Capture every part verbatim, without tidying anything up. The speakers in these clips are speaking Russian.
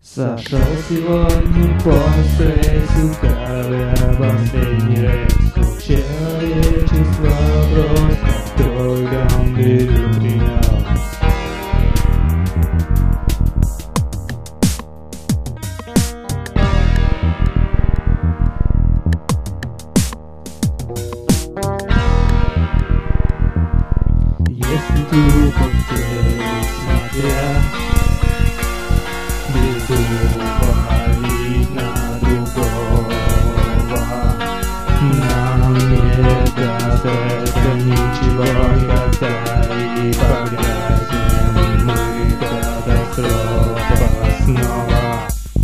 Сошел сегодня после сукавя последний рейс. Человечество просто только он берет меня. Если трупов целых смотря, беду валить на другого. Нам не даст это ничего никогда, и погрязнем мы катастрофа снова.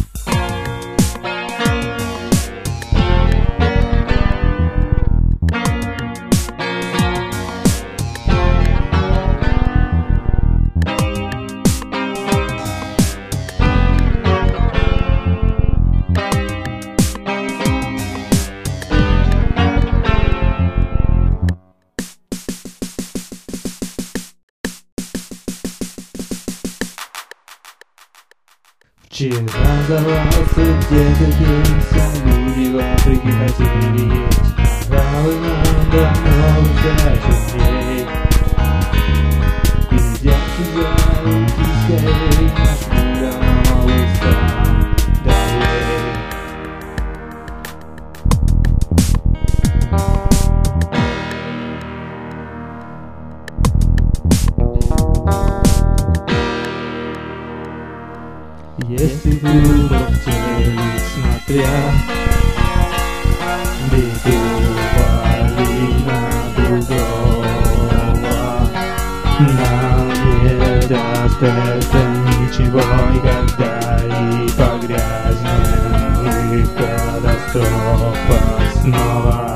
Вчера сдавался, где-то пенсия, люди вопреки хотели есть. Пожалуй, нам давно уже чужей. Идем сюда, уйти скорей, наш мир новый стандартей. Если глупо в теле смотря, беду валить на другого. Нам не даст это ничего никогда, и погрязнем мы катастрофа снова.